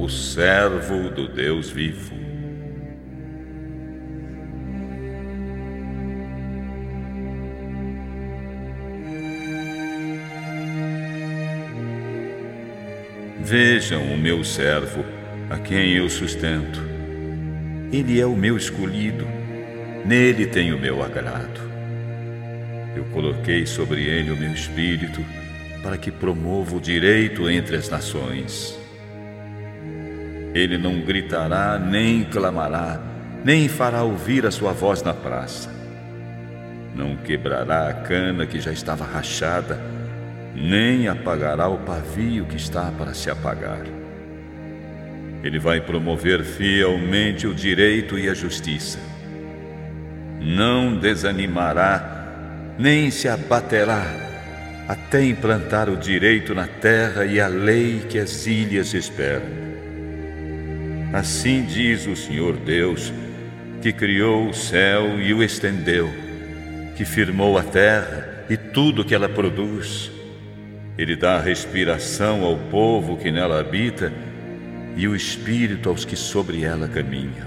o servo do Deus vivo. Vejam o meu servo, a quem eu sustento. Ele é o meu escolhido, nele tenho o meu agrado. Eu coloquei sobre ele o meu espírito, para que promova o direito entre as nações. Ele não gritará, nem clamará, nem fará ouvir a sua voz na praça. Não quebrará a cana que já estava rachada, nem apagará o pavio que está para se apagar. Ele vai promover fielmente o direito e a justiça. Não desanimará, nem se abaterá, até implantar o direito na terra e a lei que as ilhas esperam. Assim diz o Senhor Deus, que criou o céu e o estendeu, que firmou a terra e tudo que ela produz. Ele dá respiração ao povo que nela habita e o espírito aos que sobre ela caminham.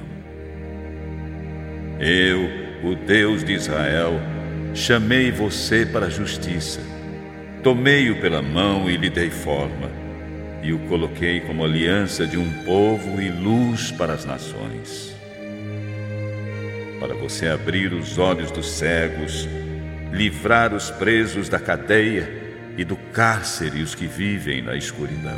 Eu, o Deus de Israel, chamei você para a justiça. Tomei-o pela mão e lhe dei forma, e o coloquei como aliança de um povo e luz para as nações. Para você abrir os olhos dos cegos, livrar os presos da cadeia e do cárcere os que vivem na escuridão.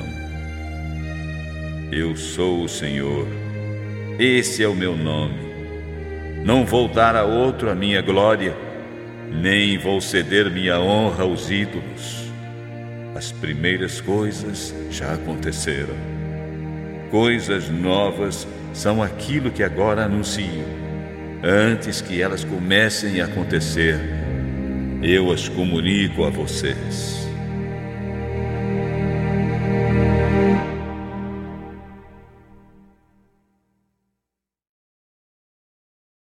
Eu sou o Senhor, esse é o meu nome. Não vou dar a outro a minha glória, nem vou ceder minha honra aos ídolos. As primeiras coisas já aconteceram. Coisas novas são aquilo que agora anuncio. Antes que elas comecem a acontecer, eu as comunico a vocês.